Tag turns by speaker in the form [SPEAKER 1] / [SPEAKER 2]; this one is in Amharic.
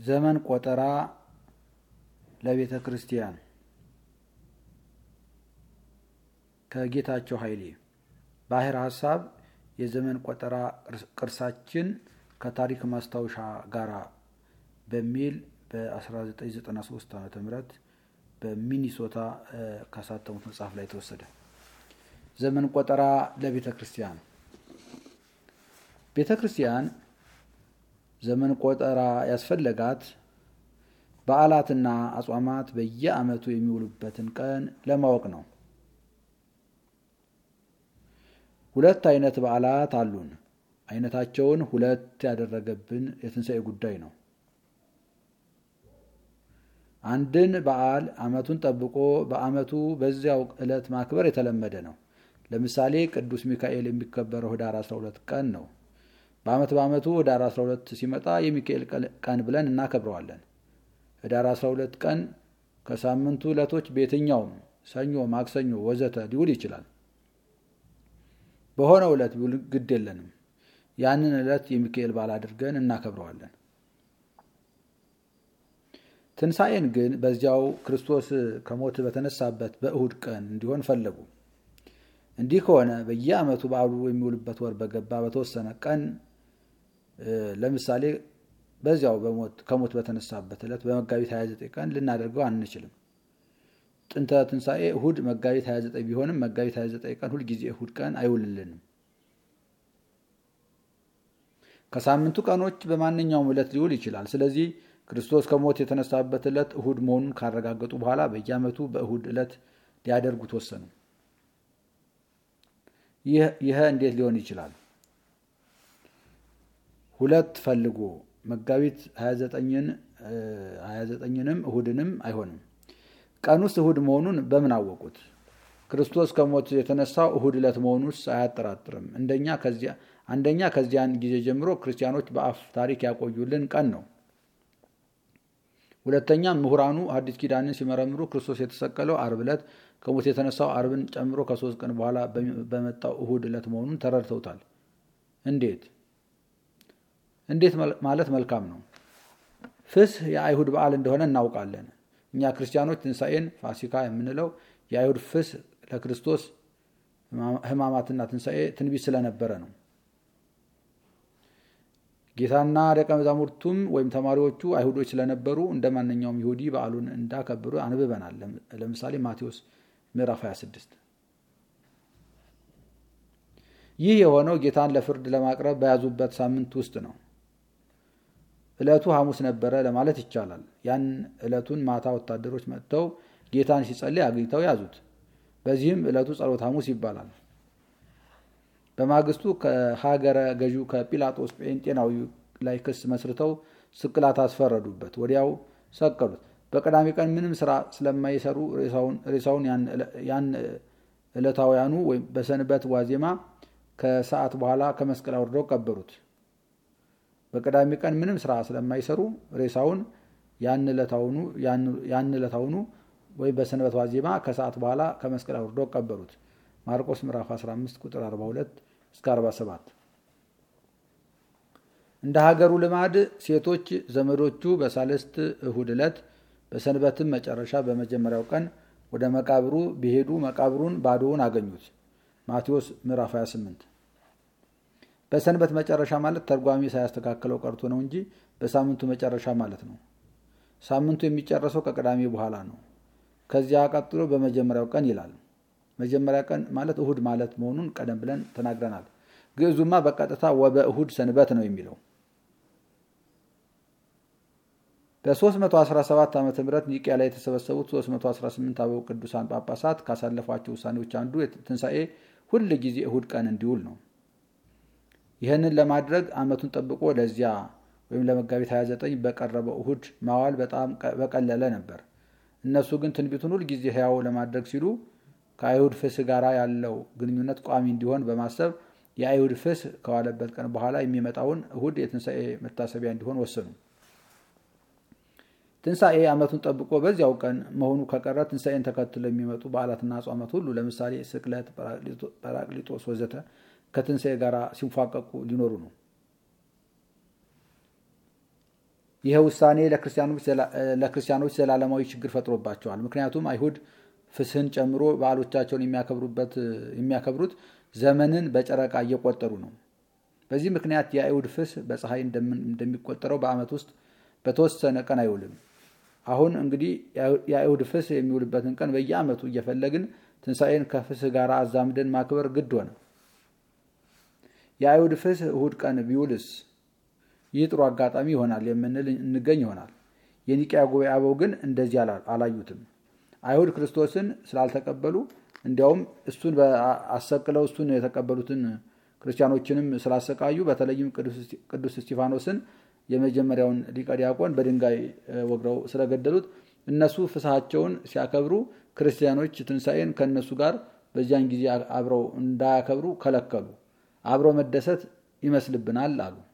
[SPEAKER 1] ዘመን ቆጠራ ለቤተ ክርስቲያን ከጌታቸው ኃይሌ። ባሕረ ሐሳብ የዘመን ቆጠራ ቅርሳችን ከታሪክ ማስታወሻ ጋራ በሚል በ1993 ዓ.ም በሚኒሶታ ካሳተሙት መጽሐፍ ላይ ተወሰደ። ዘመን ቆጠራ ለቤተ ክርስቲያን። ቤተ ክርስቲያን ዘመን ቆጠራ ያስፈለጋት በዓላትና አጽዋማት በየዓመቱ የሚውሉበትን ቀን ለማወቅ ነው። ሁለት አይነት በዓላት አሉን። አይነታቸውን ሁለት ያደረገብን የትንሣኤ ጉዳይ ነው። አንድን በዓል ዓመቱን ጠብቆ በዓመቱ በዚያው ዕለት ማክበር የተለመደ ነው። ለምሳሌ ቅዱስ ሚካኤል የሚከበረው ኅዳር 12 ቀን ነው። በዓመቱ ኅዳር 12 ሲመጣ የሚካኤል ቀን ብለን እናከብረዋለን። ኅዳር 12 ቀን ከሳምንቱ ዕለቶች በየትኛውም ሰኞ፣ ማክሰኞ ወዘተ ሊውል ይችላል። በሆነው ዕለት ቢውል ግድ የለንም። ያንን ዕለት የሚካኤል በዓል አድርገን እናከብረዋለን። ትንሣኤን ግን በዚያው ክርስቶስ ከሞት በተነሳበት በእሁድ ቀን እንዲሆን ፈለጉ። እንዲህ ከሆነ በየዓመቱ በዓሉ የሚውልበት ወር በገባ በተወሰነ ቀን ለምሳሌ በዚያው ከሞት በተነሳበት ዕለት በመጋቢት 29 ቀን ልናደርገው አንችልም። ጥንተ ትንሣኤ እሁድ መጋቢት 29 ቢሆንም መጋቢት 29 ቀን ሁልጊዜ እሁድ ቀን አይውልልንም። ከሳምንቱ ቀኖች በማንኛውም ዕለት ሊውል ይችላል። ስለዚህ ክርስቶስ ከሞት የተነሳበት ዕለት እሁድ መሆኑን ካረጋገጡ በኋላ በየዓመቱ በእሁድ ዕለት ሊያደርጉት ወሰኑ። ይህ እንዴት ሊሆን ይችላል? ሁለት ፈልጎ መጋቢት 29ንም እሁድንም አይሆንም። ቀኑስ እሁድ መሆኑን በምን አወቁት? ክርስቶስ ከሞት የተነሳው እሁድ ዕለት መሆኑስ አያጠራጥርም። አንደኛ ከዚያን ጊዜ ጀምሮ ክርስቲያኖች በአፍ ታሪክ ያቆዩልን ቀን ነው። ሁለተኛ ምሁራኑ ሐዲስ ኪዳንን ሲመረምሩ ክርስቶስ የተሰቀለው ዓርብ ዕለት ከሞት የተነሳው ዓርብን ጨምሮ ከ3 ቀን በኋላ በመጣው እሁድ ዕለት መሆኑን ተረድተውታል። እንዴት ማለት መልካም ነው። ፍስህ የአይሁድ በዓል እንደሆነ እናውቃለን። እኛ ክርስቲያኖች ትንሣኤን ፋሲካ የምንለው የአይሁድ ፍስህ ለክርስቶስ ሕማማትና ትንሣኤ ትንቢት ስለነበረ ነው። ጌታና ደቀ መዛሙርቱም ወይም ተማሪዎቹ አይሁዶች ስለነበሩ እንደ ማንኛውም ይሁዲ በዓሉን እንዳከበሩ አንብበናል። ለምሳሌ ማቴዎስ ምዕራፍ 26። ይህ የሆነው ጌታን ለፍርድ ለማቅረብ በያዙበት ሳምንት ውስጥ ነው። ዕለቱ ሐሙስ ነበረ ለማለት ይቻላል። ያን ዕለቱን ማታ ወታደሮች መጥተው ጌታን ሲጸልይ አግኝተው ያዙት። በዚህም ዕለቱ ጸሎተ ሐሙስ ይባላል። በማግስቱ ከሀገረ ገዢው ከጲላጦስ ጴንጤናዊ ላይ ክስ መስርተው ስቅላት አስፈረዱበት። ወዲያው ሰቀሉት። በቀዳሚ ቀን ምንም ስራ ስለማይሰሩ ሬሳውን ያን ዕለታውያኑ ወይም በሰንበት ዋዜማ ከሰዓት በኋላ ከመስቀል አውርደው ቀበሩት። በቀዳሚ ቀን ምንም ስራ ስለማይሰሩ ሬሳውን ያን ዕለታውኑ ወይም በሰንበት ዋዜማ ከሰዓት በኋላ ከመስቀል አውርደው ቀበሩት። ማርቆስ ምዕራፍ 15 ቁጥር 42 እስከ 47። እንደ ሀገሩ ልማድ ሴቶች ዘመዶቹ በሳልስት እሁድ ዕለት በሰንበትም መጨረሻ በመጀመሪያው ቀን ወደ መቃብሩ ቢሄዱ መቃብሩን ባዶውን አገኙት። ማቴዎስ ምዕራፍ 28። በሰንበት መጨረሻ ማለት ተርጓሚ ሳያስተካክለው ቀርቶ ነው እንጂ በሳምንቱ መጨረሻ ማለት ነው። ሳምንቱ የሚጨረሰው ከቅዳሜ በኋላ ነው። ከዚያ ቀጥሎ በመጀመሪያው ቀን ይላል። መጀመሪያ ቀን ማለት እሁድ ማለት መሆኑን ቀደም ብለን ተናግረናል። ግዕዙማ በቀጥታ ወበእሁድ ሰንበት ነው የሚለው። በ317 ዓ.ም ኒቅያ ላይ የተሰበሰቡት 318 አበው ቅዱሳን ጳጳሳት ካሳለፏቸው ውሳኔዎች አንዱ ትንሣኤ ሁል ጊዜ እሁድ ቀን እንዲውል ነው። ይህንን ለማድረግ ዓመቱን ጠብቆ ለዚያ ወይም ለመጋቢት 29 በቀረበው እሁድ ማዋል በጣም በቀለለ ነበር። እነሱ ግን ትንቢቱን ሁል ጊዜ ሕያው ለማድረግ ሲሉ ከአይሁድ ፍስህ ጋር ያለው ግንኙነት ቋሚ እንዲሆን በማሰብ የአይሁድ ፍስህ ከዋለበት ቀን በኋላ የሚመጣውን እሁድ የትንሣኤ መታሰቢያ እንዲሆን ወሰኑ። ትንሣኤ ዓመቱን ጠብቆ በዚያው ቀን መሆኑ ከቀረ ትንሣኤን ተከትሎ የሚመጡ በዓላትና አጽዋማት ሁሉ ለምሳሌ ስቅለት፣ ጰራቅሊጦስ ወዘተ ከትንሣኤ ጋር ሲንፏቀቁ ሊኖሩ ነው። ይህ ውሳኔ ለክርስቲያኖች ዘላለማዊ ችግር ፈጥሮባቸዋል። ምክንያቱም አይሁድ ፍስህን ጨምሮ በዓሎቻቸውን የሚያከብሩት ዘመንን በጨረቃ እየቆጠሩ ነው። በዚህ ምክንያት የአይሁድ ፍስህ በፀሐይ እንደሚቆጠረው በዓመት ውስጥ በተወሰነ ቀን አይውልም። አሁን እንግዲህ የአይሁድ ፍስህ የሚውልበትን ቀን በየዓመቱ እየፈለግን ትንሣኤን ከፍስህ ጋር አዛምደን ማክበር ግድ ሆነ። የአይሁድ ፍስህ እሁድ ቀን ቢውልስ ይህ ጥሩ አጋጣሚ ይሆናል የምንል እንገኝ ይሆናል። የኒቅያ ጉባኤ አበው ግን እንደዚህ አላዩትም። አይሁድ ክርስቶስን ስላልተቀበሉ እንዲያውም እሱን አሰቅለው እሱን የተቀበሉትን ክርስቲያኖችንም ስላሰቃዩ፣ በተለይም ቅዱስ እስጢፋኖስን የመጀመሪያውን ሊቀ ዲያቆን በድንጋይ ወግረው ስለገደሉት እነሱ ፍስሐቸውን ሲያከብሩ ክርስቲያኖች ትንሣኤን ከእነሱ ጋር በዚያን ጊዜ አብረው እንዳያከብሩ ከለከሉ። አብረው መደሰት ይመስልብናል አሉ።